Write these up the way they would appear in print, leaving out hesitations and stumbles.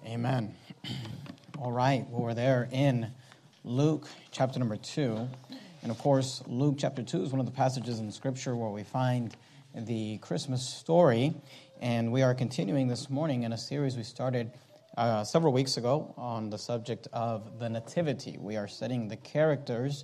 Amen. All right, well, we're there in Luke chapter number 2. And of course, Luke chapter 2 is one of the passages in Scripture where we find the Christmas story. And we are continuing this morning in a series we started several weeks ago on the subject of the Nativity. We are studying the characters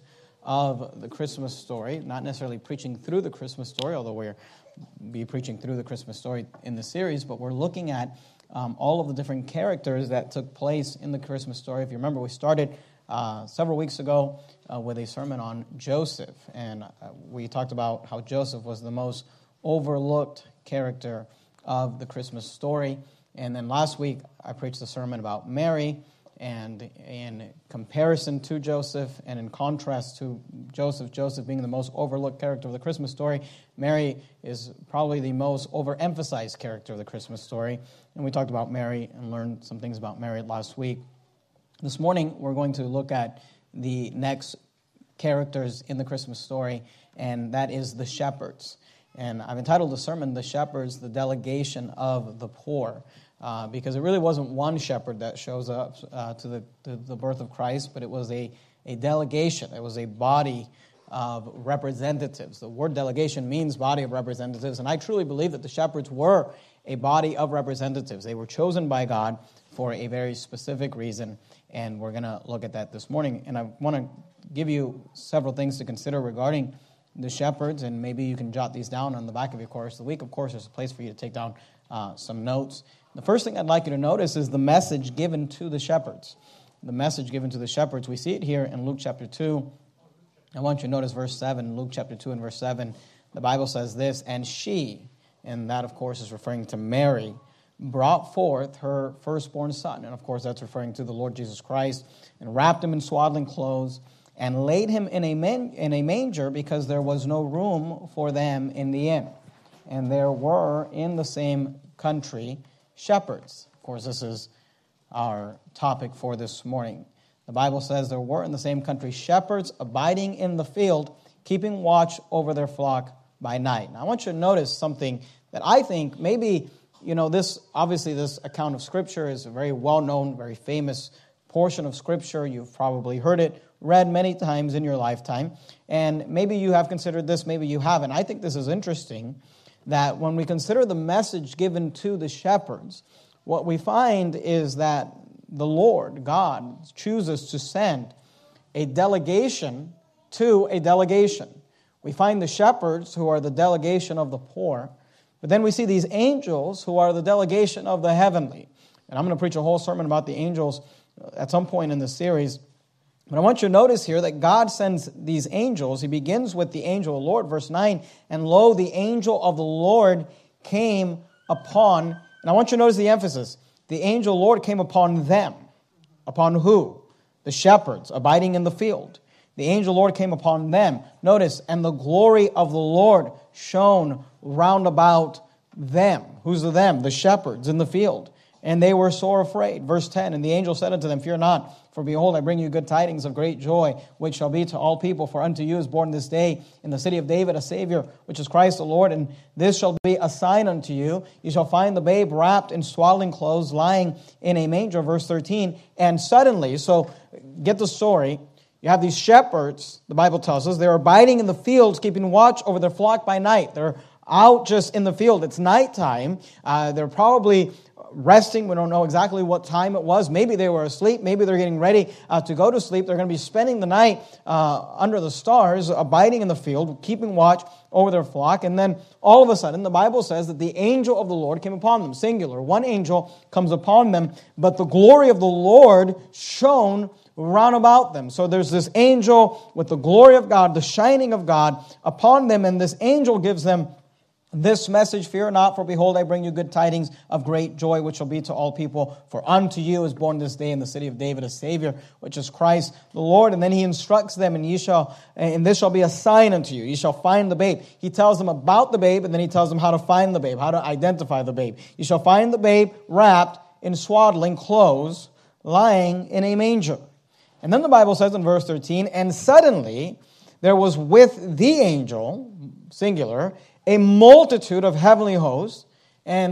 of the Christmas story, not necessarily preaching through the Christmas story, although we'll be preaching through the Christmas story in the series, but we're looking at all of the different characters that took place in the Christmas story. If you remember, we started several weeks ago with a sermon on Joseph, and we talked about how Joseph was the most overlooked character of the Christmas story. And then last week, I preached a sermon about Mary, and in comparison to Joseph and in contrast to Joseph being the most overlooked character of the Christmas story, Mary is probably the most overemphasized character of the Christmas story. And we talked about Mary and learned some things about Mary last week. This morning, we're going to look at the next characters in the Christmas story, and that is the shepherds. And I've entitled the sermon, The Shepherds, the Delegation of the Poor. Because it really wasn't one shepherd that shows up to the birth of Christ, but it was a delegation. It was a body of representatives. The word delegation means body of representatives, and I truly believe that the shepherds were a body of representatives. They were chosen by God for a very specific reason, and we're going to look at that this morning. And I want to give you several things to consider regarding the shepherds, and maybe you can jot these down on the back of your course. The week, of course, there's a place for you to take down some notes. The first thing I'd like you to notice is the message given to the shepherds. The message given to the shepherds. We see it here in Luke chapter 2. I want you to notice verse 7. Luke chapter 2 and verse 7. The Bible says this, "And she," and that, of course, is referring to Mary, "brought forth her firstborn son." And, of course, that's referring to the Lord Jesus Christ. "And wrapped him in swaddling clothes, and laid him in a manger, because there was no room for them in the inn. And there were in the same country shepherds." Of course, this is our topic for this morning. The Bible says there were in the same country shepherds abiding in the field, keeping watch over their flock by night. Now, I want you to notice something that I think maybe, this account of Scripture is a very well-known, very famous portion of Scripture. You've probably heard it read many times in your lifetime. And maybe you have considered this, maybe you haven't. I think this is interesting, that when we consider the message given to the shepherds, what we find is that the Lord, God, chooses to send a delegation to a delegation. We find the shepherds, who are the delegation of the poor, but then we see these angels, who are the delegation of the heavenly. And I'm going to preach a whole sermon about the angels at some point in this series. But I want you to notice here that God sends these angels. He begins with the angel of the Lord, verse 9. "And lo, the angel of the Lord came upon," and I want you to notice the emphasis. The angel of the Lord came upon them. Upon who? The shepherds abiding in the field. The angel of the Lord came upon them. Notice, "and the glory of the Lord shone round about them." Who's the them? The shepherds in the field. "And they were sore afraid." Verse 10, "And the angel said unto them, Fear not, for behold, I bring you good tidings of great joy, which shall be to all people. For unto you is born this day in the city of David a Savior, which is Christ the Lord. And this shall be a sign unto you. You shall find the babe wrapped in swaddling clothes, lying in a manger." Verse 13, "And suddenly," so get the story, you have these shepherds, the Bible tells us, they're abiding in the fields, keeping watch over their flock by night. They're out just in the field. It's nighttime. They're probably resting. We don't know exactly what time it was. Maybe they were asleep. Maybe they're getting ready to go to sleep. They're going to be spending the night under the stars, abiding in the field, keeping watch over their flock. And then all of a sudden, the Bible says that the angel of the Lord came upon them. Singular. One angel comes upon them, but the glory of the Lord shone round about them. So there's this angel with the glory of God, the shining of God upon them, and this angel gives them this message: "Fear not, for behold, I bring you good tidings of great joy, which shall be to all people. For unto you is born this day in the city of David a Savior, which is Christ the Lord." And then he instructs them, "And this shall be a sign unto you. You shall find the babe." He tells them about the babe, and then he tells them how to find the babe, how to identify the babe. "You shall find the babe wrapped in swaddling clothes, lying in a manger." And then the Bible says in verse 13, "And suddenly there was with the angel," singular, "a multitude of heavenly hosts." And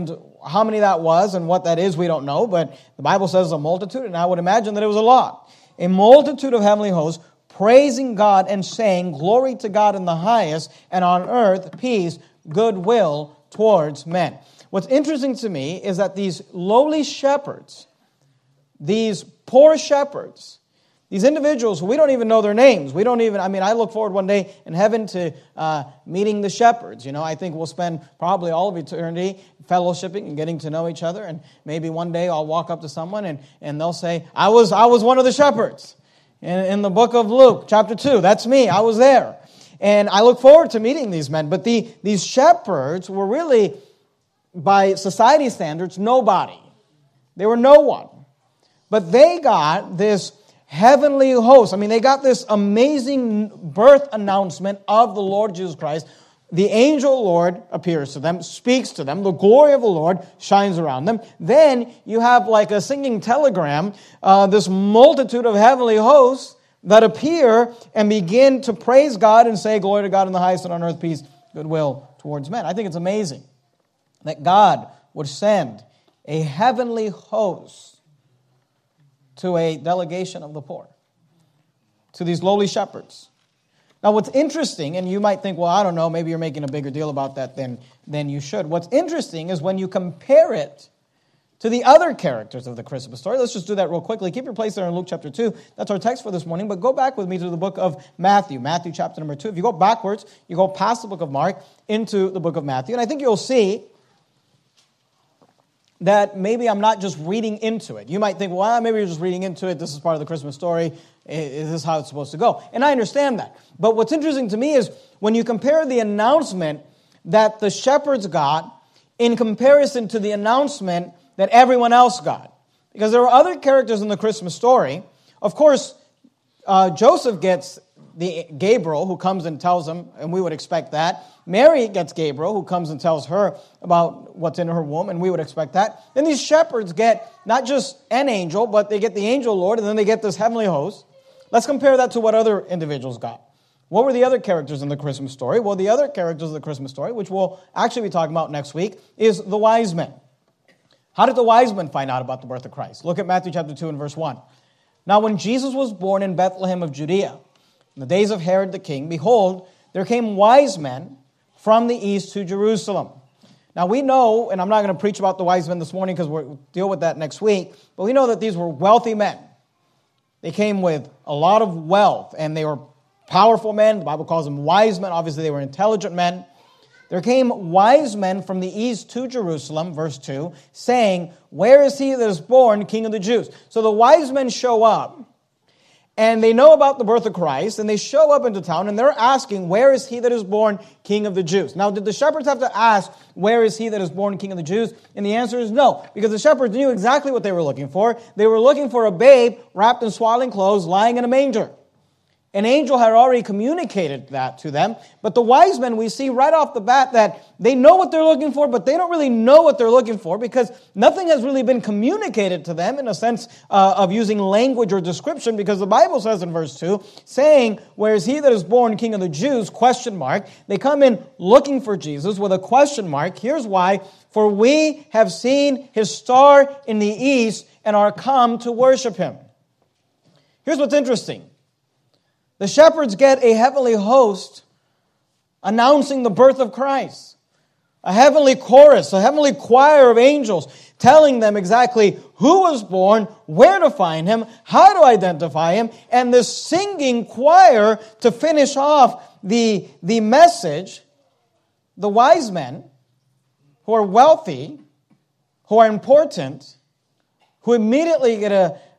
How many that was and what that is, we don't know, but the Bible says a multitude, and I would imagine that it was a lot. A multitude of heavenly hosts praising God and saying, "Glory to God in the highest, and on earth peace, goodwill towards men." What's interesting to me is that these lowly shepherds, these poor shepherds, these individuals who we don't even know their names. I look forward one day in heaven to meeting the shepherds. I think we'll spend probably all of eternity fellowshipping and getting to know each other. And maybe one day I'll walk up to someone and they'll say, I was one of the shepherds in the book of Luke, chapter 2. That's me. I was there. And I look forward to meeting these men. But these shepherds were really, by society standards, nobody. They were no one. But they got this heavenly host. They got this amazing birth announcement of the Lord Jesus Christ. The angel Lord appears to them, speaks to them. The glory of the Lord shines around them. Then you have like a singing telegram, this multitude of heavenly hosts that appear and begin to praise God and say, "Glory to God in the highest, and on earth peace, goodwill towards men." I think it's amazing that God would send a heavenly host to a delegation of the poor, to these lowly shepherds. Now, what's interesting, and you might think, well, I don't know, maybe you're making a bigger deal about that than you should. What's interesting is when you compare it to the other characters of the Christmas story. Let's just do that real quickly. Keep your place there in Luke chapter 2. That's our text for this morning. But go back with me to the book of Matthew chapter number 2. If you go backwards, you go past the book of Mark into the book of Matthew. And I think you'll see that maybe I'm not just reading into it. You might think, well, maybe you're just reading into it. This is part of the Christmas story. Is this how it's supposed to go? And I understand that. But what's interesting to me is when you compare the announcement that the shepherds got in comparison to the announcement that everyone else got. Because there are other characters in the Christmas story. Of course, Joseph gets the Gabriel who comes and tells him, and we would expect that. Mary gets Gabriel who comes and tells her about what's in her womb, and we would expect that. Then these shepherds get not just an angel, but they get the angel Lord, and then they get this heavenly host. Let's compare that to what other individuals got. What were the other characters in the Christmas story? Well, the other characters of the Christmas story, which we'll actually be talking about next week, is the wise men. How did the wise men find out about the birth of Christ? Look at Matthew chapter 2 and verse 1. "Now when Jesus was born in Bethlehem of Judea, in the days of Herod the king, behold, there came wise men from the east to Jerusalem." Now we know, and I'm not going to preach about the wise men this morning because we'll deal with that next week, but we know that these were wealthy men. They came with a lot of wealth, and they were powerful men. The Bible calls them wise men. Obviously, they were intelligent men. There came wise men from the east to Jerusalem, verse 2, saying, "Where is he that is born King of the Jews?" So the wise men show up, and they know about the birth of Christ, and they show up into town, and they're asking, "Where is he that is born King of the Jews?" Now, did the shepherds have to ask, "Where is he that is born King of the Jews?" And the answer is no, because the shepherds knew exactly what they were looking for. They were looking for a babe wrapped in swaddling clothes, lying in a manger. An angel had already communicated that to them. But the wise men, we see right off the bat that they know what they're looking for, but they don't really know what they're looking for because nothing has really been communicated to them in a sense of using language or description, because the Bible says in verse 2, saying, "Where is he that is born King of the Jews?" ? They come in looking for Jesus with a question mark. Here's why. "For we have seen his star in the east and are come to worship him." Here's what's interesting. The shepherds get a heavenly host announcing the birth of Christ. A heavenly chorus, a heavenly choir of angels telling them exactly who was born, where to find him, how to identify him, and this singing choir to finish off the message. The wise men, who are wealthy, who are important, who immediately get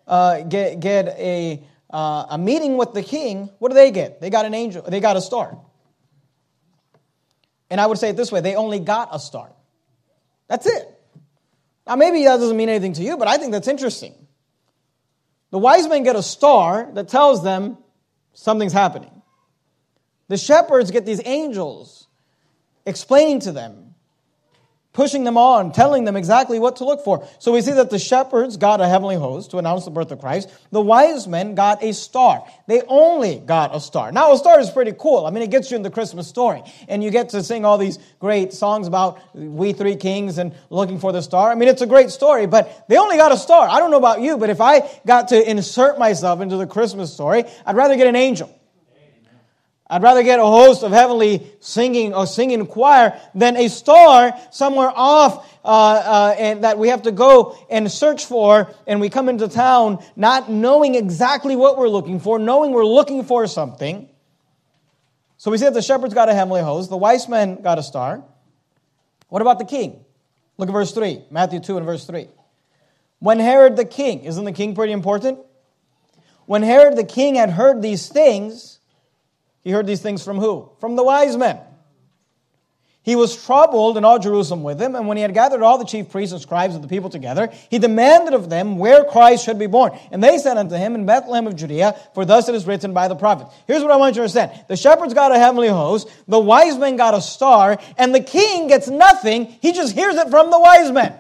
a meeting with the king, what do they get? They got an angel. They got a star. And I would say it this way, they only got a star. That's it. Now maybe that doesn't mean anything to you, but I think that's interesting. The wise men get a star that tells them something's happening. The shepherds get these angels explaining to them pushing them on, telling them exactly what to look for. So we see that the shepherds got a heavenly host to announce the birth of Christ. The wise men got a star. They only got a star. Now, a star is pretty cool. I mean, it gets you in the Christmas story. And you get to sing all these great songs about we three kings and looking for the star. I mean, it's a great story, but they only got a star. I don't know about you, but if I got to insert myself into the Christmas story, I'd rather get an angel. I'd rather get a host of heavenly singing choir than a star somewhere off and that we have to go and search for, and we come into town not knowing exactly what we're looking for, knowing we're looking for something. So we see that the shepherds got a heavenly host, the wise men got a star. What about the king? Look at verse 3, Matthew 2 and verse 3. When Herod the king, isn't the king pretty important? When Herod the king had heard these things, he heard these things from who? From the wise men. He was troubled, and all Jerusalem with him. And when he had gathered all the chief priests and scribes of the people together, he demanded of them where Christ should be born. And they said unto him, in Bethlehem of Judea, for thus it is written by the prophet. Here's what I want you to understand. The shepherds got a heavenly host, the wise men got a star, and the king gets nothing. He just hears it from the wise men.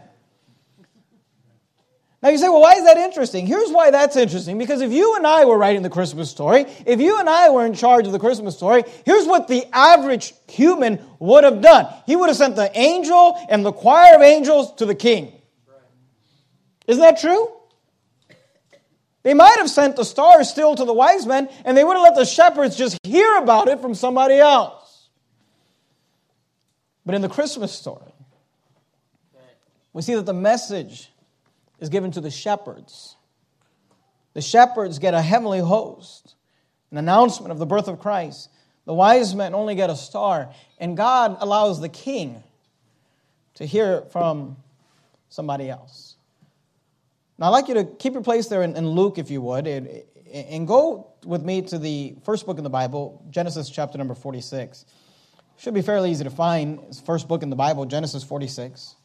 Now you say, well, why is that interesting? Here's why that's interesting. Because if you and I were writing the Christmas story, if you and I were in charge of the Christmas story, here's what the average human would have done. He would have sent the angel and the choir of angels to the king. Isn't that true? They might have sent the stars still to the wise men, and they would have let the shepherds just hear about it from somebody else. But in the Christmas story, we see that the message is given to the shepherds. The shepherds get a heavenly host, an announcement of the birth of Christ. The wise men only get a star, and God allows the king to hear it from somebody else. Now, I'd like you to keep your place there in Luke, if you would, and go with me to the first book in the Bible, Genesis chapter number 46. Should be fairly easy to find. It's the first book in the Bible, Genesis 46.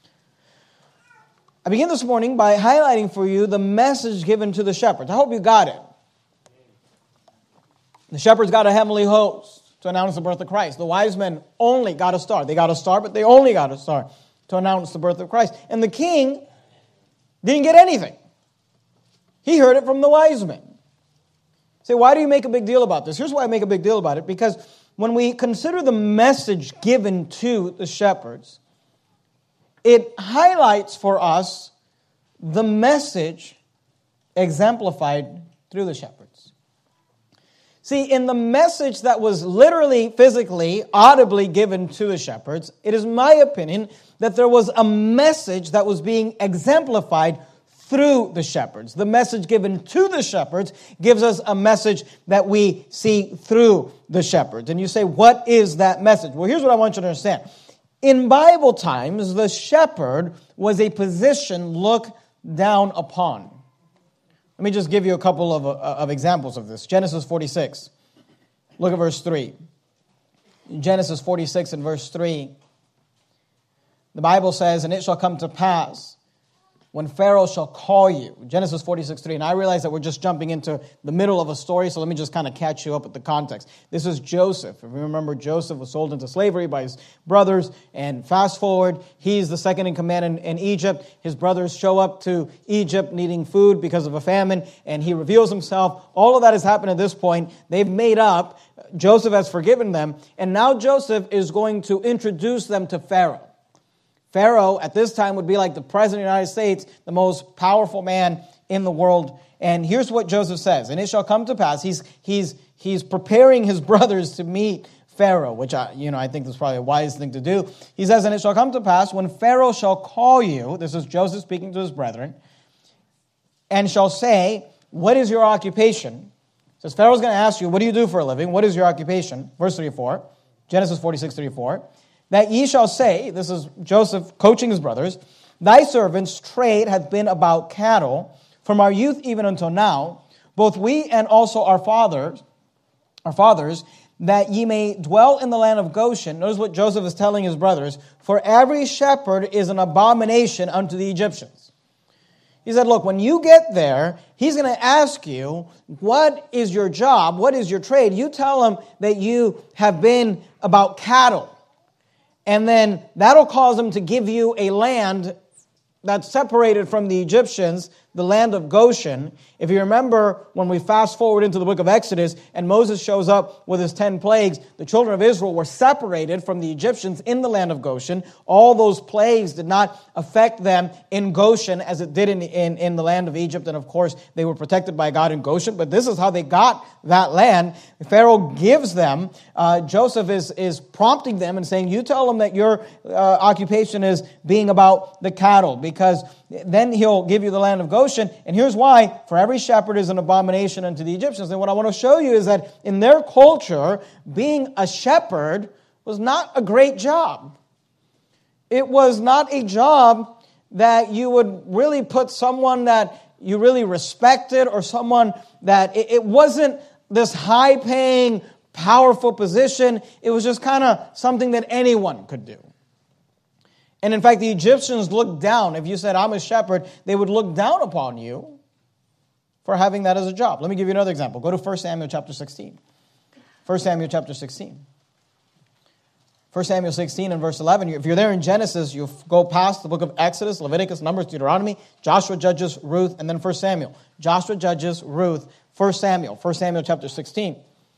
I begin this morning by highlighting for you the message given to the shepherds. I hope you got it. The shepherds got a heavenly host to announce the birth of Christ. The wise men only got a star. They got a star, but they only got a star to announce the birth of Christ. And the king didn't get anything. He heard it from the wise men. Say, why do you make a big deal about this? Here's why I make a big deal about it. Because when we consider the message given to the shepherds, it highlights for us the message exemplified through the shepherds. See, in the message that was literally, physically, audibly given to the shepherds, it is my opinion that there was a message that was being exemplified through the shepherds. The message given to the shepherds gives us a message that we see through the shepherds. And you say, what is that message? Well, here's what I want you to understand. In Bible times, the shepherd was a position looked down upon. Let me just give you a couple of examples of this. Genesis 46. Look at verse 3. In Genesis 46 and verse 3, the Bible says, and it shall come to pass when Pharaoh shall call you. Genesis 46:3. And I realize that we're just jumping into the middle of a story, so let me just kind of catch you up with the context. This is Joseph. If you remember, Joseph was sold into slavery by his brothers, and fast forward, he's the second in command in Egypt. His brothers show up to Egypt needing food because of a famine, and he reveals himself. All of that has happened at this point. They've made up. Joseph has forgiven them, and now Joseph is going to introduce them to Pharaoh. Pharaoh, at this time, would be like the President of the United States, the most powerful man in the world. And here's what Joseph says. And it shall come to pass. He's preparing his brothers to meet Pharaoh, which I think is probably a wise thing to do. He says, and it shall come to pass when Pharaoh shall call you, this is Joseph speaking to his brethren, and shall say, what is your occupation? Says Pharaoh's going to ask you, what do you do for a living? What is your occupation? Verse 34, Genesis 46:34. That ye shall say, this is Joseph coaching his brothers, thy servants' trade hath been about cattle from our youth even until now, both we and also our fathers, that ye may dwell in the land of Goshen. Notice what Joseph is telling his brothers, for every shepherd is an abomination unto the Egyptians. He said, look, when you get there, he's going to ask you, what is your job? What is your trade? You tell him that you have been about cattle. and then that'll cause them to give you a land that's separated from the Egyptians, the land of Goshen. If you remember, when we fast forward into the book of Exodus and Moses shows up with his 10 plagues, the children of Israel were separated from the Egyptians in the land of Goshen. All those plagues did not affect them in Goshen as it did in the land of Egypt. And of course, they were protected by God in Goshen. But this is how they got that land. Pharaoh gives them, Joseph is prompting them and saying, you tell them that your occupation is being about the cattle, because then he'll give you the land of Goshen. And here's why. For every shepherd is an abomination unto the Egyptians. And what I want to show you is that in their culture, being a shepherd was not a great job. It was not a job that you would really put someone that you really respected, or someone that it wasn't this high-paying, powerful position. It was just kind of something that anyone could do. And in fact, the Egyptians looked down. If you said, I'm a shepherd, they would look down upon you for having that as a job. Let me give you another example. Go to 1 Samuel chapter 16. 1 Samuel chapter 16. 1 Samuel 16 and verse 11. If you're there in Genesis, you go past the book of Exodus, Leviticus, Numbers, Deuteronomy, Joshua, Judges, Ruth, and then 1 Samuel. Joshua, Judges, Ruth, 1 Samuel. 1 Samuel chapter 16.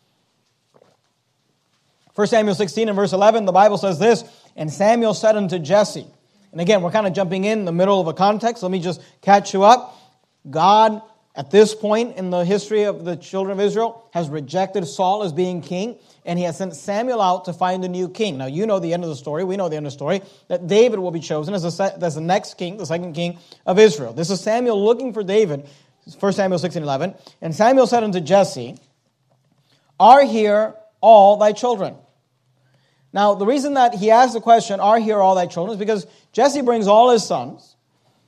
1 Samuel 16 and verse 11, the Bible says this, and Samuel said unto Jesse, and again, we're kind of jumping in the middle of a context. Let me just catch you up. God, at this point in the history of the children of Israel, has rejected Saul as being king, and he has sent Samuel out to find a new king. Now, you know the end of the story. We know the end of the story, that David will be chosen as the next king, the second king of Israel. This is Samuel looking for David, 1 Samuel 16:11. And Samuel said unto Jesse, are here all thy children? Now, the reason that he asked the question, are here all thy children, is because Jesse brings all his sons.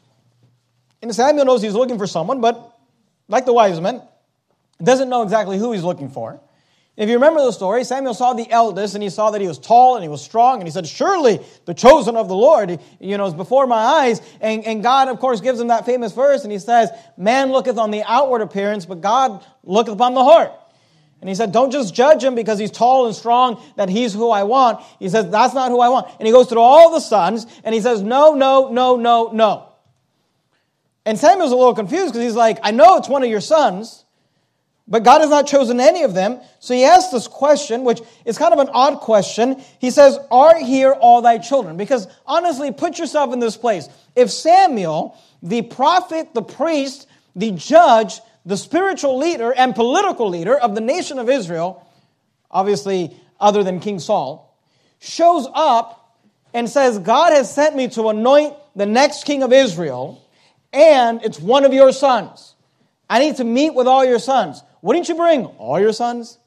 And Samuel knows he's looking for someone, but like the wise men, doesn't know exactly who he's looking for. If you remember the story, Samuel saw the eldest, and he saw that he was tall and he was strong, and he said, surely the chosen of the Lord, is before my eyes. And God, of course, gives him that famous verse, and he says, man looketh on the outward appearance, but God looketh upon the heart. And he said, don't just judge him because he's tall and strong, that he's who I want. He says, that's not who I want. And he goes through all the sons, and he says, no, no, no, no, no. And Samuel's a little confused because he's like, I know it's one of your sons, but God has not chosen any of them. So he asks this question, which is kind of an odd question. He says, are here all thy children? Because honestly, put yourself in this place. If Samuel, the prophet, the priest, the judge, the spiritual leader and political leader of the nation of Israel, obviously other than King Saul, shows up and says, God has sent me to anoint the next king of Israel, and it's one of your sons. I need to meet with all your sons. Wouldn't you bring all your sons?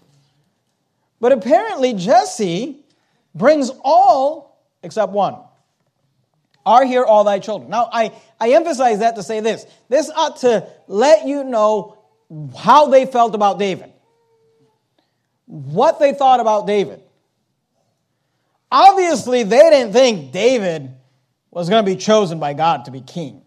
But apparently Jesse brings all except one. Are here all thy children? Now, I emphasize that to say this. This ought to let you know how they felt about David. What they thought about David. Obviously, they didn't think David was going to be chosen by God to be king.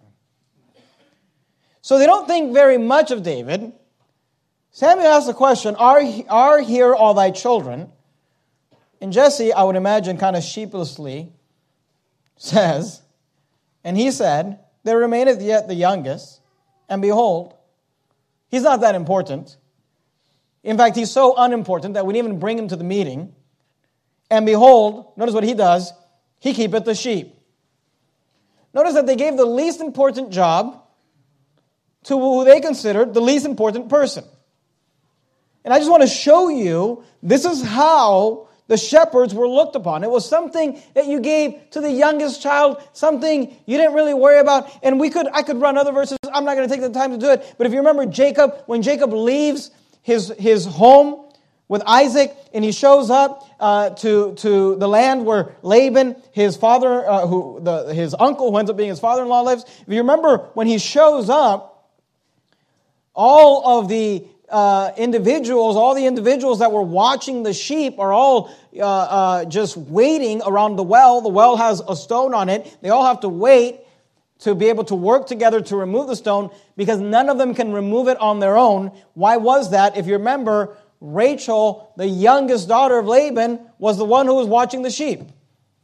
So they don't think very much of David. Samuel asks the question, are here all thy children? And Jesse, I would imagine, kind of sheepishly says, and he said, there remaineth yet the youngest, and behold, he's not that important. In fact, he's so unimportant that we didn't even bring him to the meeting. And behold, notice what he does, he keepeth the sheep. Notice that they gave the least important job to who they considered the least important person. And I just want to show you, this is how the shepherds were looked upon. It was something that you gave to the youngest child, something you didn't really worry about. And I could run other verses. I'm not going to take the time to do it. But if you remember Jacob, when Jacob leaves his home with Isaac, and he shows up to the land where Laban, his father, his uncle, who ends up being his father-in-law, lives. If you remember, when he shows up, all the individuals that were watching the sheep are all just waiting around the well. The well has a stone on it. They all have to wait to be able to work together to remove the stone, because none of them can remove it on their own. Why was that? If you remember, Rachel, the youngest daughter of Laban, was the one who was watching the sheep.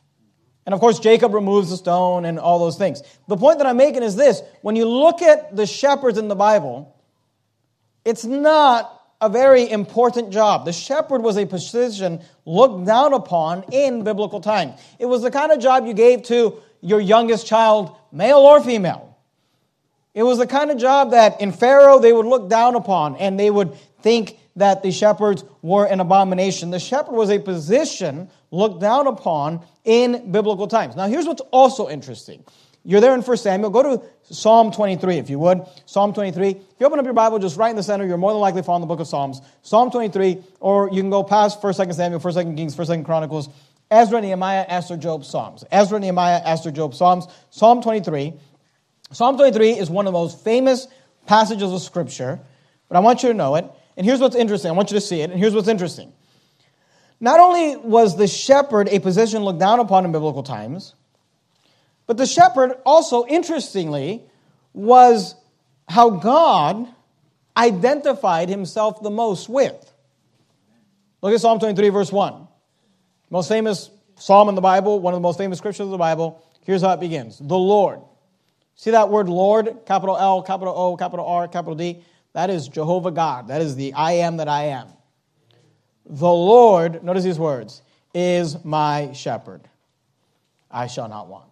And of course, Jacob removes the stone and all those things. The point that I'm making is this. When you look at the shepherds in the Bible, it's not a very important job. The shepherd was a position looked down upon in biblical times. It was the kind of job you gave to your youngest child, male or female. It was the kind of job that in Pharaoh they would look down upon, and they would think that the shepherds were an abomination. The shepherd was a position looked down upon in biblical times. Now here's what's also interesting. You're there in 1 Samuel. Go to Psalm 23, if you would. Psalm 23. If you open up your Bible, just right in the center, you're more than likely following the book of Psalms. Psalm 23, or you can go past 1st, 2nd Samuel, 1st, 2nd Kings, 1st, 2nd Chronicles, Ezra, Nehemiah, Esther, Job, Psalms. Ezra, Nehemiah, Esther, Job, Psalms. Psalm 23. Psalm 23 is one of the most famous passages of Scripture, but I want you to know it. And here's what's interesting. I want you to see it, and here's what's interesting. Not only was the shepherd a position looked down upon in biblical times, but the shepherd also, interestingly, was how God identified himself the most with. Look at Psalm 23, verse 1. Most famous psalm in the Bible, one of the most famous scriptures of the Bible. Here's how it begins. The Lord. See that word Lord? Capital L, capital O, capital R, capital D. That is Jehovah God. That is the I am that I am. The Lord, notice these words, is my shepherd. I shall not want.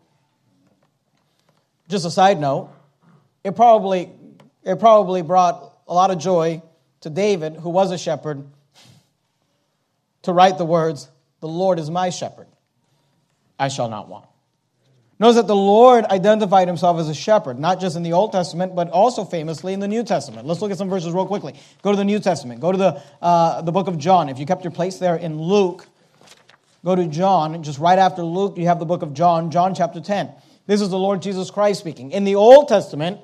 Just a side note, it probably brought a lot of joy to David, who was a shepherd, to write the words, the Lord is my shepherd. I shall not want. Notice that the Lord identified himself as a shepherd, not just in the Old Testament, but also famously in the New Testament. Let's look at some verses real quickly. Go to the New Testament. Go to the book of John. If you kept your place there in Luke, go to John. Just right after Luke, you have the book of John, John chapter 10. This is the Lord Jesus Christ speaking. In the Old Testament,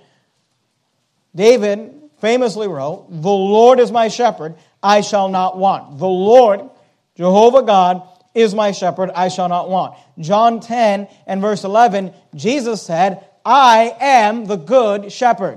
David famously wrote, the Lord is my shepherd, I shall not want. The Lord, Jehovah God, is my shepherd, I shall not want. John 10 and verse 11, Jesus said, I am the good shepherd.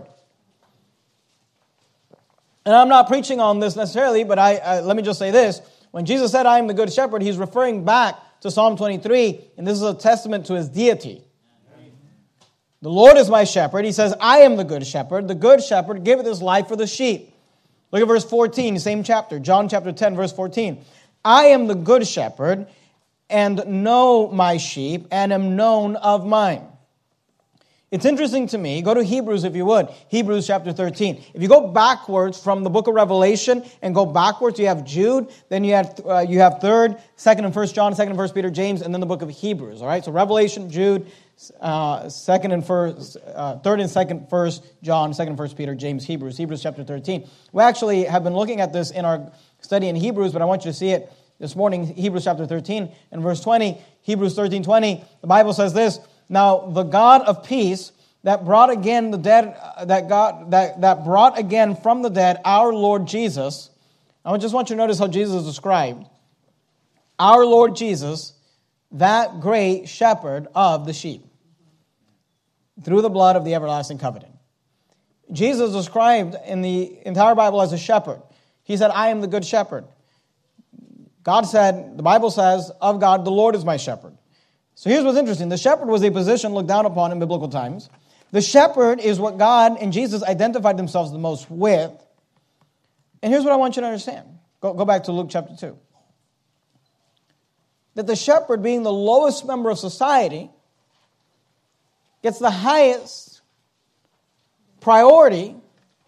And I'm not preaching on this necessarily, but let me just say this. When Jesus said, I am the good shepherd, he's referring back to Psalm 23, and this is a testament to his deity. The Lord is my shepherd. He says, I am the good shepherd. The good shepherd giveth his life for the sheep. Look at verse 14, same chapter, John chapter 10, verse 14. I am the good shepherd, and know my sheep, and am known of mine. It's interesting to me. Go to Hebrews, if you would. Hebrews chapter 13. If you go backwards from the book of Revelation and go backwards, you have Jude, then you have 3rd, 2nd and 1st John, 2nd and 1st Peter, James, and then the book of Hebrews. All right, so Revelation, Jude, 2nd and 1st, 3rd and 2nd, 1st John, 2nd and 1st Peter, James, Hebrews chapter 13. We actually have been looking at this in our study in Hebrews, but I want you to see it this morning. Hebrews chapter 13 and verse 20, Hebrews 13:20. The Bible says this: Now the God of peace that brought again the dead, that brought again from the dead our Lord Jesus. I just want you to notice how Jesus is described. Our Lord Jesus, that great shepherd of the sheep, through the blood of the everlasting covenant. Jesus is described in the entire Bible as a shepherd. He said, I am the good shepherd. God said, the Bible says, of God, the Lord is my shepherd. So here's what's interesting. The shepherd was a position looked down upon in biblical times. The shepherd is what God and Jesus identified themselves the most with. And here's what I want you to understand. Go back to Luke chapter 2. That the shepherd, being the lowest member of society, gets the highest priority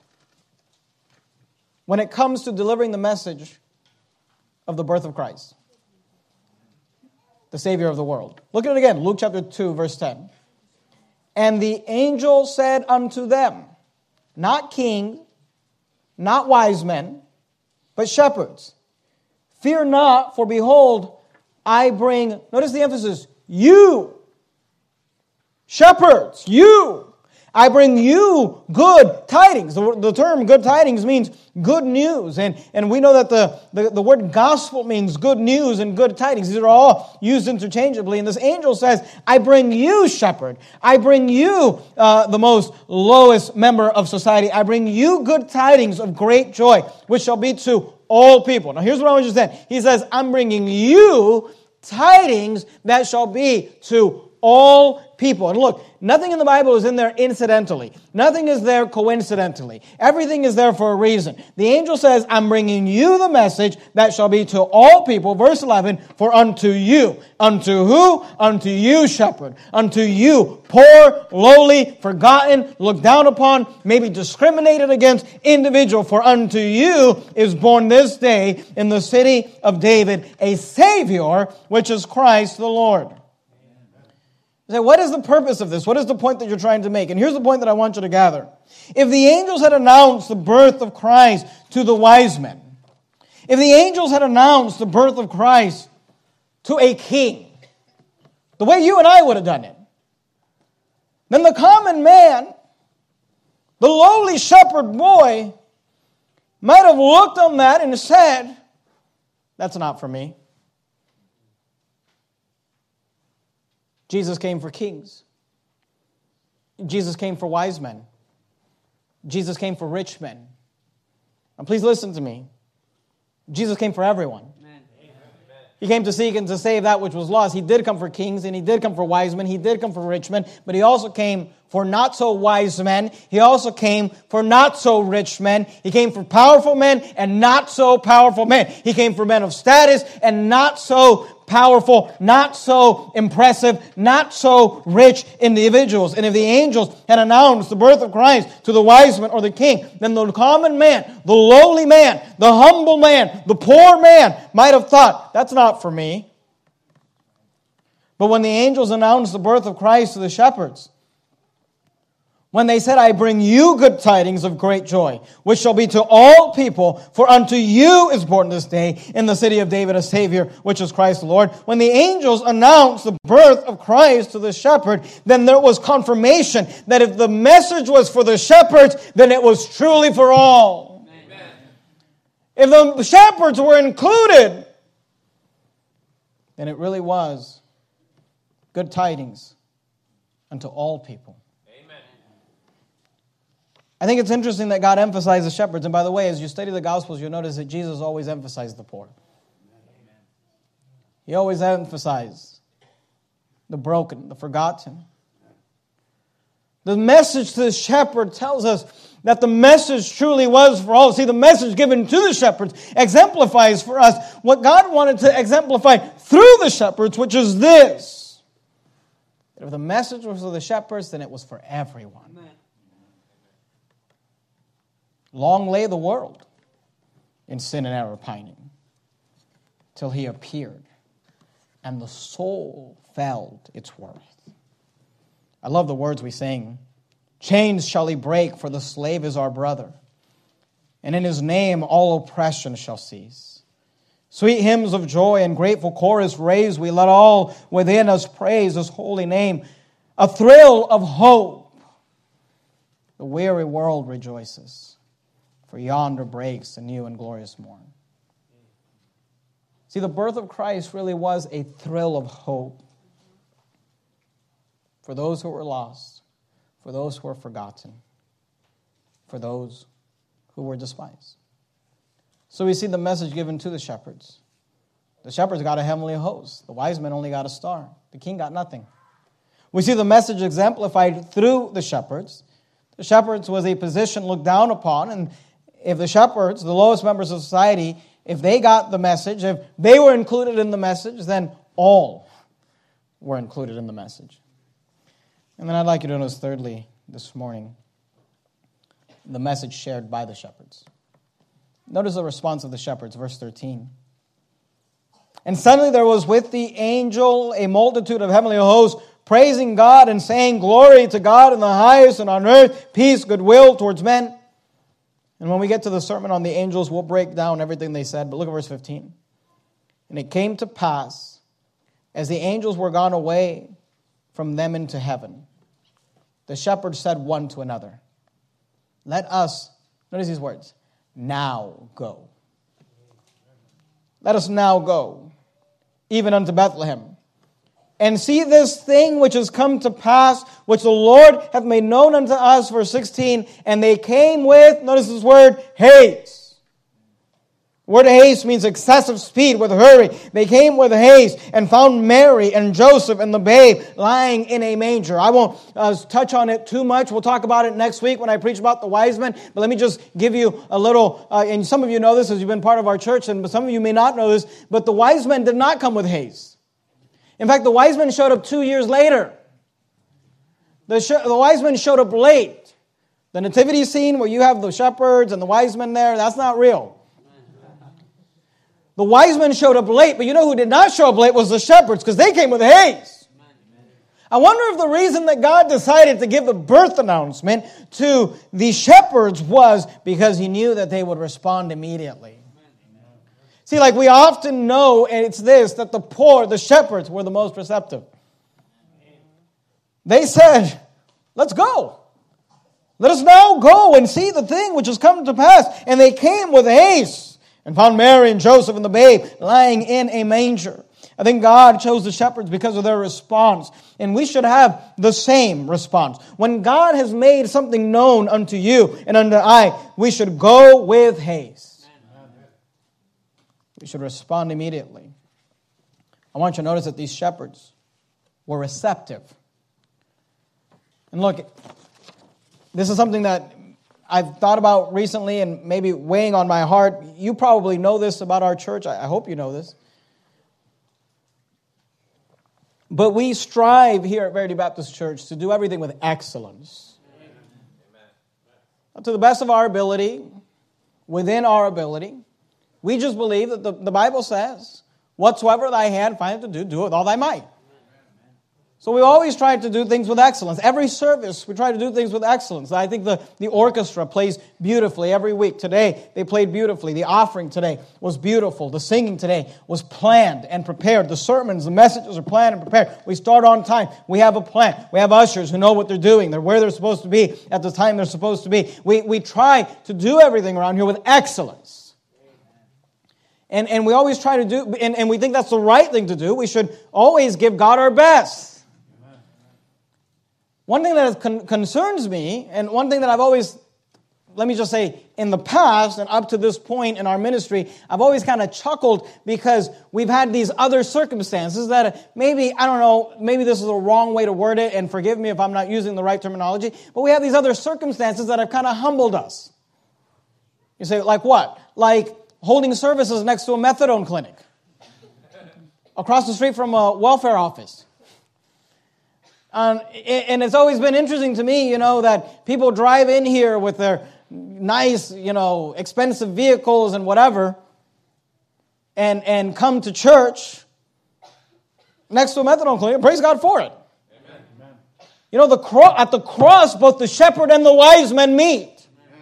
when it comes to delivering the message of the birth of Christ, the Savior of the world. Look at it again, Luke chapter 2, verse 10. And the angel said unto them, not kings, not wise men, but shepherds, fear not, for behold, I bring, notice the emphasis, you, shepherds, you. I bring you good tidings. The term good tidings means good news. And we know that the word gospel means good news and good tidings. These are all used interchangeably. And this angel says, I bring you, shepherd. I bring you, the most lowest member of society. I bring you good tidings of great joy, which shall be to all people. Now here's what I want you to say. He says, I'm bringing you tidings that shall be to all people. And look, nothing in the Bible is in there incidentally. Nothing is there coincidentally. Everything is there for a reason. The angel says, I'm bringing you the message that shall be to all people. Verse 11, for unto you. Unto who? Unto you, shepherd. Unto you, poor, lowly, forgotten, looked down upon, maybe discriminated against individual. For unto you is born this day in the city of David a Savior, which is Christ the Lord. You say, what is the purpose of this? What is the point that you're trying to make? And here's the point that I want you to gather. If the angels had announced the birth of Christ to the wise men, if the angels had announced the birth of Christ to a king, the way you and I would have done it, then the common man, the lowly shepherd boy, might have looked on that and said, that's not for me. Jesus came for kings. Jesus came for wise men. Jesus came for rich men. And please listen to me. Jesus came for everyone. Amen. He came to seek and to save that which was lost. He did come for kings and He did come for wise men. He did come for rich men. But He also came for not so wise men. He also came for not so rich men. He came for powerful men and not so powerful men. He came for men of status and not so powerful, not so impressive, not so rich individuals. And if the angels had announced the birth of Christ to the wise man or the king, then the common man, the lowly man, the humble man, the poor man might have thought, that's not for me. But when the angels announced the birth of Christ to the shepherds, when they said, I bring you good tidings of great joy, which shall be to all people, for unto you is born this day in the city of David a Savior, which is Christ the Lord. When the angels announced the birth of Christ to the shepherd, then there was confirmation that if the message was for the shepherds, then it was truly for all. Amen. If the shepherds were included, then it really was good tidings unto all people. I think it's interesting that God emphasized the shepherds. And by the way, as you study the Gospels, you'll notice that Jesus always emphasized the poor. He always emphasized the broken, the forgotten. The message to the shepherd tells us that the message truly was for all. See, the message given to the shepherds exemplifies for us what God wanted to exemplify through the shepherds, which is this. That if the message was for the shepherds, then it was for everyone. Amen. Long lay the world in sin and error pining, till He appeared, and the soul felt its worth. I love the words we sing. Chains shall He break, for the slave is our brother, and in His name all oppression shall cease. Sweet hymns of joy and grateful chorus raise we, let all within us praise His holy name. A thrill of hope, the weary world rejoices, for yonder breaks a new and glorious morn. See, the birth of Christ really was a thrill of hope for those who were lost, for those who were forgotten, for those who were despised. So we see the message given to the shepherds. The shepherds got a heavenly host. The wise men only got a star. The king got nothing. We see the message exemplified through the shepherds. The shepherds was a position looked down upon, and if the shepherds, the lowest members of society, if they got the message, if they were included in the message, then all were included in the message. And then I'd like you to notice thirdly this morning, the message shared by the shepherds. Notice the response of the shepherds, verse 13. And suddenly there was with the angel a multitude of heavenly hosts, praising God and saying, Glory to God in the highest, and on earth peace, goodwill towards men. And when we get to the sermon on the angels, we'll break down everything they said. But look at verse 15. And it came to pass, as the angels were gone away from them into heaven, the shepherds said one to another, Let us, notice these words, now go. Let us now go, even unto Bethlehem, and see this thing which has come to pass, which the Lord hath made known unto us. Verse 16, and they came with, notice this word, haste. The word haste means excessive speed, with hurry. They came with haste and found Mary and Joseph and the babe lying in a manger. I won't touch on it too much. We'll talk about it next week when I preach about the wise men. But let me just give you a little, and some of you know this as you've been part of our church, and some of you may not know this, but the wise men did not come with haste. In fact, the wise men showed up 2 years later. The wise men showed up late. The nativity scene where you have the shepherds and the wise men there, that's not real. The wise men showed up late, but you know who did not show up late was the shepherds, because they came with haste. I wonder if the reason that God decided to give the birth announcement to the shepherds was because He knew that they would respond immediately. See, like we often know, and it's this, that the poor, the shepherds, were the most receptive. They said, let's go. Let us now go and see the thing which has come to pass. And they came with haste and found Mary and Joseph and the babe lying in a manger. I think God chose the shepherds because of their response. And we should have the same response. When God has made something known unto you and unto I, we should go with haste. We should respond immediately. I want you to notice that these shepherds were receptive. And look, this is something that I've thought about recently and maybe weighing on my heart. You probably know this about our church. I hope you know this. But we strive here at Verity Baptist Church to do everything with excellence. Amen. To the best of our ability, within our ability. We just believe that the Bible says, whatsoever thy hand findeth to do it with all thy might. So we always try to do things with excellence. Every service, we try to do things with excellence. I think the orchestra plays beautifully every week. Today, they played beautifully. The offering today was beautiful. The singing today was planned and prepared. The sermons, the messages are planned and prepared. We start on time. We have a plan. We have ushers who know what they're doing. They're where they're supposed to be at the time they're supposed to be. We try to do everything around here with excellence. And we always try to do, and we think that's the right thing to do. We should always give God our best. One thing that concerns me, and one thing that I've always, let me just say, in the past and up to this point in our ministry, I've always kind of chuckled because we've had these other circumstances that maybe, I don't know, maybe this is a wrong way to word it, and forgive me if I'm not using the right terminology, but we have these other circumstances that have kind of humbled us. You say, like what? Like holding services next to a methadone clinic, across the street from a welfare office. And it's always been interesting to me, that people drive in here with their nice, expensive vehicles and whatever, and come to church next to a methadone clinic. Praise God for it. Amen. At the cross, both the shepherd and the wise men meet.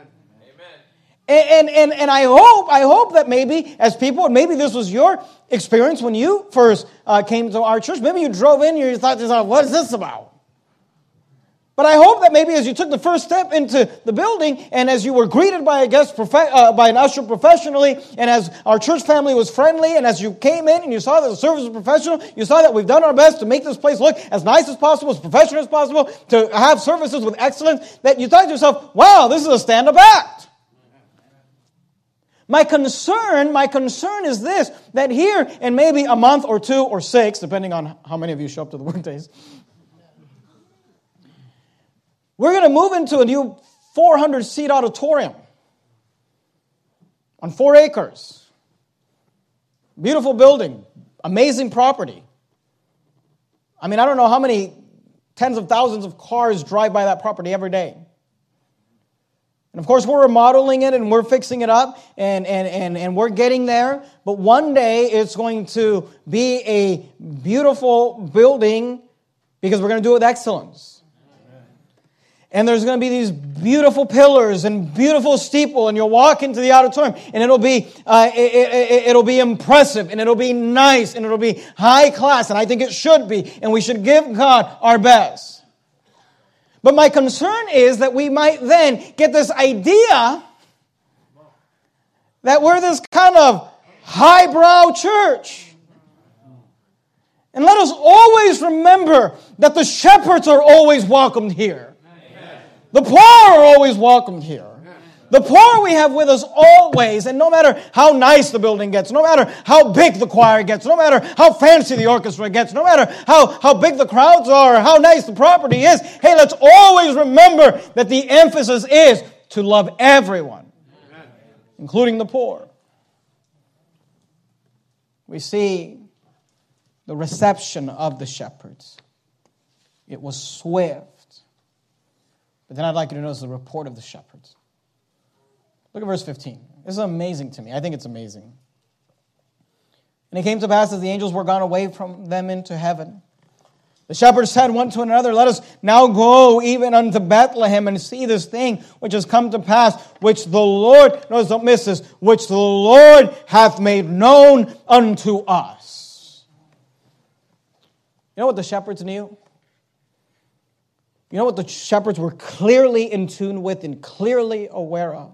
And I hope that maybe as people, maybe this was your experience when you first came to our church. Maybe you drove in here and you thought to yourself, what is this about? But I hope that maybe as you took the first step into the building and as you were greeted by a guest, by an usher professionally, and as our church family was friendly, and as you came in and you saw that the service was professional, you saw that we've done our best to make this place look as nice as possible, as professional as possible, to have services with excellence, that you thought to yourself, wow, this is a stand-up act. My concern is this, that here in maybe a month or 2 or 6, depending on how many of you show up to the work days, we're going to move into a new 400-seat auditorium on 4 acres. Beautiful building, amazing property. I mean, I don't know how many tens of thousands of cars drive by that property every day. And of course, we're remodeling it and we're fixing it up and we're getting there. But one day it's going to be a beautiful building because we're going to do it with excellence. And there's going to be these beautiful pillars and beautiful steeple, and you'll walk into the auditorium, and it'll be impressive, and it'll be nice, and it'll be high class, and I think it should be, and we should give God our best. But my concern is that we might then get this idea that we're this kind of highbrow church. And let us always remember that the shepherds are always welcomed here. Amen. The poor are always welcomed here. Amen. The poor we have with us always, and no matter how nice the building gets, no matter how big the choir gets, no matter how fancy the orchestra gets, no matter how big the crowds are, or how nice the property is, hey, let's always remember that the emphasis is to love everyone, including the poor. We see the reception of the shepherds. It was swift. But then I'd like you to notice the report of the shepherds. Look at verse 15. This is amazing to me. I think it's amazing. And it came to pass as the angels were gone away from them into heaven, the shepherds said one to another, let us now go even unto Bethlehem and see this thing which has come to pass, which the Lord, notice, don't miss this, which the Lord hath made known unto us. You know what the shepherds knew? You know what the shepherds were clearly in tune with and clearly aware of?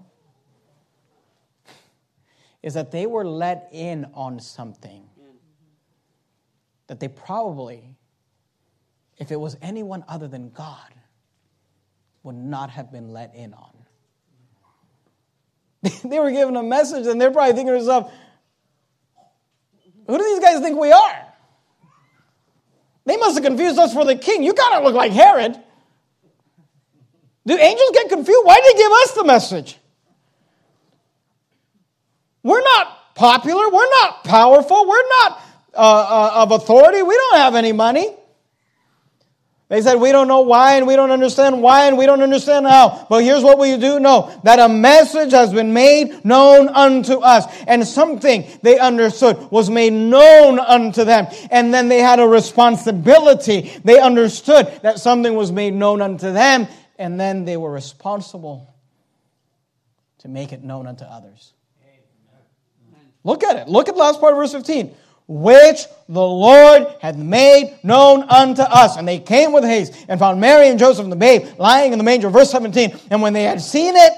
Is that they were let in on something that they probably, if it was anyone other than God, would not have been let in on. They were given a message and they're probably thinking to themselves, who do these guys think we are? They must have confused us for the king. You kind of look like Herod. Do angels get confused? Why did they give us the message? We're not popular. We're not powerful. We're not of authority. We don't have any money. They said, we don't know why, and we don't understand why, and we don't understand how. But here's what we do know, that a message has been made known unto us. And something they understood was made known unto them. And then they had a responsibility. They understood that something was made known unto them, and then they were responsible to make it known unto others. Look at it. Look at the last part of verse 15. Which the Lord hath made known unto us. And they came with haste and found Mary and Joseph and the babe lying in the manger. Verse 17. And when they had seen it,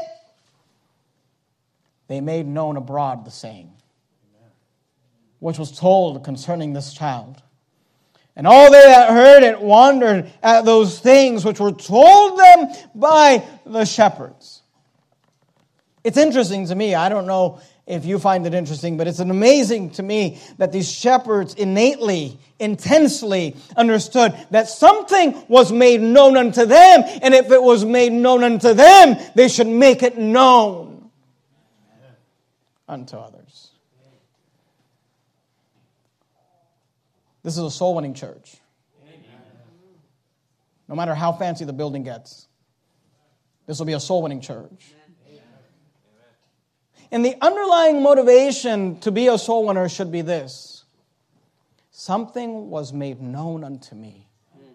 they made known abroad the saying, which was told concerning this child. And all they that heard it wondered at those things which were told them by the shepherds. It's interesting to me. I don't know if you find it interesting, but it's amazing to me that these shepherds innately, intensely understood that something was made known unto them, and if it was made known unto them, they should make it known unto others. This is a soul-winning church. No matter how fancy the building gets, this will be a soul-winning church. And the underlying motivation to be a soul winner should be this. Something was made known unto me.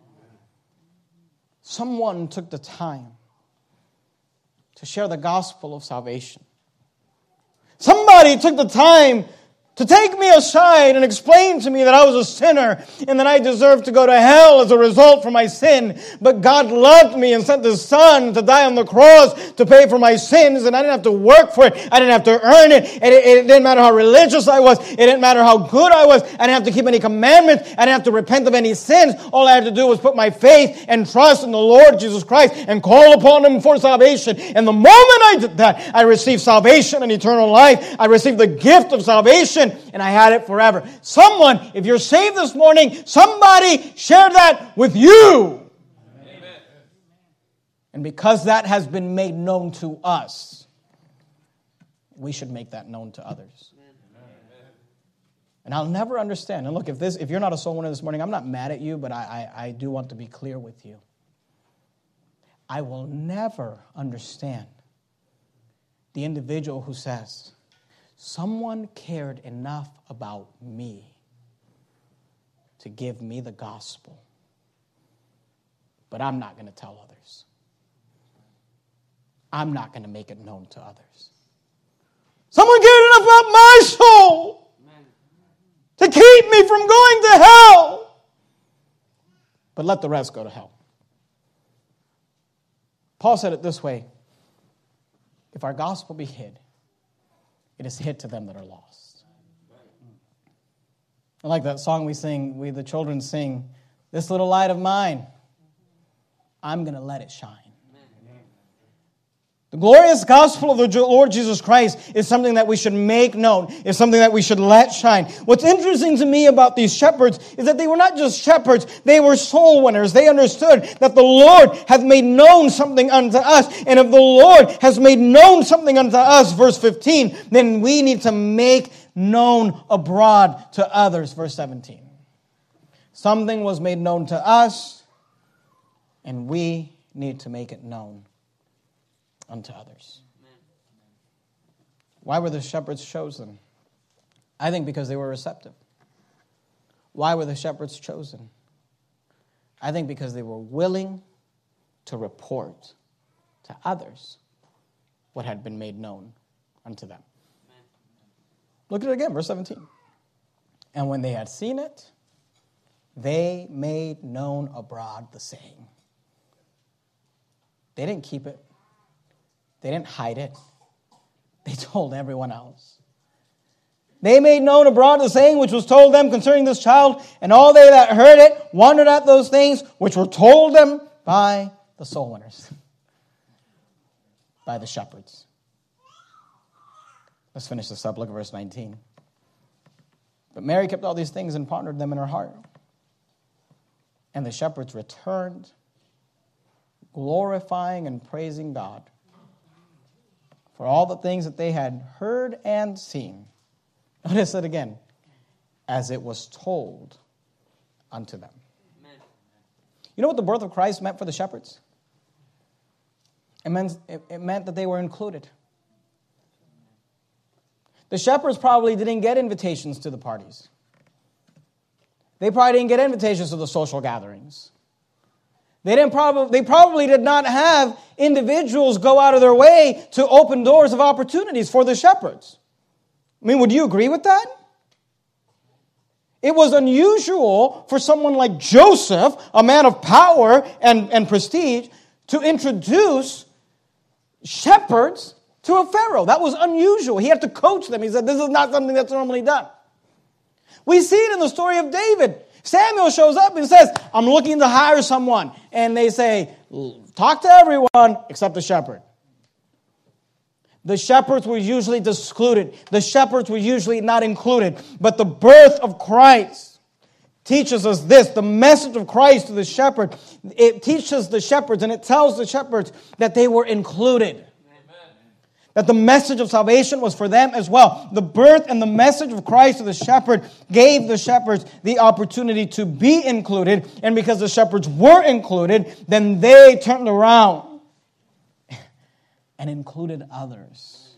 Someone took the time to share the gospel of salvation. Somebody took the time to take me aside and explain to me that I was a sinner and that I deserved to go to hell as a result for my sin. But God loved me and sent His Son to die on the cross to pay for my sins, and I didn't have to work for it. I didn't have to earn it. It didn't matter how religious I was. It didn't matter how good I was. I didn't have to keep any commandments. I didn't have to repent of any sins. All I had to do was put my faith and trust in the Lord Jesus Christ and call upon Him for salvation. And the moment I did that, I received salvation and eternal life. I received the gift of salvation, and I had it forever. Someone, if you're saved this morning, somebody share that with you. Amen. And because that has been made known to us, we should make that known to others. Amen. And I'll never understand. And look, if you're not a soul winner this morning, I'm not mad at you, but I do want to be clear with you. I will never understand the individual who says, someone cared enough about me to give me the gospel, but I'm not going to tell others. I'm not going to make it known to others. Someone cared enough about my soul to keep me from going to hell, but let the rest go to hell. Paul said it this way, if our gospel be hid, it is hid to them that are lost. I like that song we sing, the children sing, this little light of mine, I'm going to let it shine. The glorious gospel of the Lord Jesus Christ is something that we should make known. It's something that we should let shine. What's interesting to me about these shepherds is that they were not just shepherds, they were soul winners. They understood that the Lord hath made known something unto us. And if the Lord has made known something unto us, verse 15, then we need to make known abroad to others, verse 17. Something was made known to us, and we need to make it known unto others. Why were the shepherds chosen? I think because they were receptive. Why were the shepherds chosen? I think because they were willing to report to others what had been made known unto them. Look at it again, verse 17. And when they had seen it, they made known abroad the saying. They didn't keep it. They didn't hide it. They told everyone else. They made known abroad the saying which was told them concerning this child, and all they that heard it wondered at those things which were told them by the soul winners, by the shepherds. Let's finish this up. Look at verse 19. But Mary kept all these things and pondered them in her heart. And the shepherds returned, glorifying and praising God for all the things that they had heard and seen. Notice it again. As it was told unto them. Amen. You know what the birth of Christ meant for the shepherds? It meant that they were included. The shepherds probably didn't get invitations to the parties. They probably didn't get invitations to the social gatherings. They probably did not have individuals go out of their way to open doors of opportunities for the shepherds. I mean, would you agree with that? It was unusual for someone like Joseph, a man of power and prestige, to introduce shepherds to a Pharaoh. That was unusual. He had to coach them. He said, this is not something that's normally done. We see it in the story of David. Samuel shows up and says, I'm looking to hire someone. And they say, talk to everyone except the shepherd. The shepherds were usually excluded. The shepherds were usually not included. But the birth of Christ teaches us this. The message of Christ to the shepherd, it teaches the shepherds and it tells the shepherds that they were included. That the message of salvation was for them as well. The birth and the message of Christ to the shepherd gave the shepherds the opportunity to be included. And because the shepherds were included, then they turned around and included others.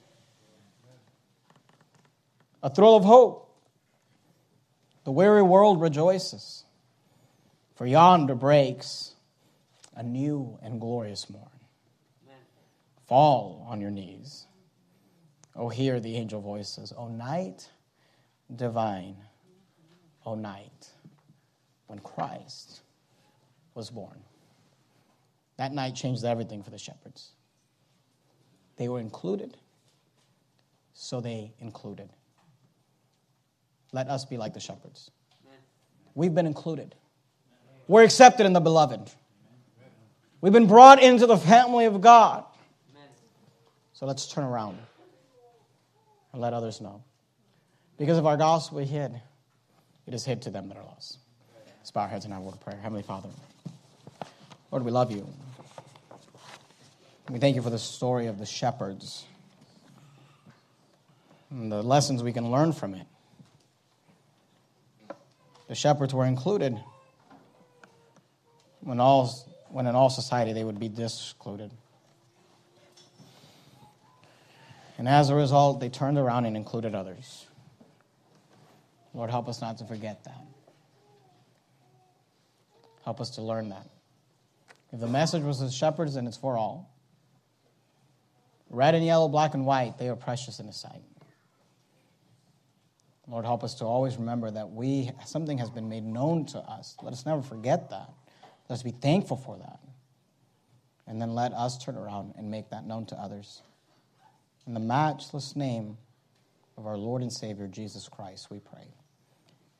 A thrill of hope. The weary world rejoices, for yonder breaks a new and glorious morn. Fall on your knees. Oh, hear the angel voices. O night divine. O night when Christ was born. That night changed everything for the shepherds. They were included, so they included. Let us be like the shepherds. We've been included. We're accepted in the beloved. We've been brought into the family of God. So let's turn around and let others know. Because if our gospel is hid, it is hid to them that are lost. Let's bow our heads and have a word of prayer. Heavenly Father, Lord, we love you. We thank you for the story of the shepherds and the lessons we can learn from it. The shepherds were included when in all society they would be discluded. And as a result, they turned around and included others. Lord, help us not to forget that. Help us to learn that. If the message was the shepherds, then it's for all. Red and yellow, black and white, they are precious in His sight. Lord, help us to always remember that something has been made known to us. Let us never forget that. Let us be thankful for that. And then let us turn around and make that known to others. In the matchless name of our Lord and Savior, Jesus Christ, we pray.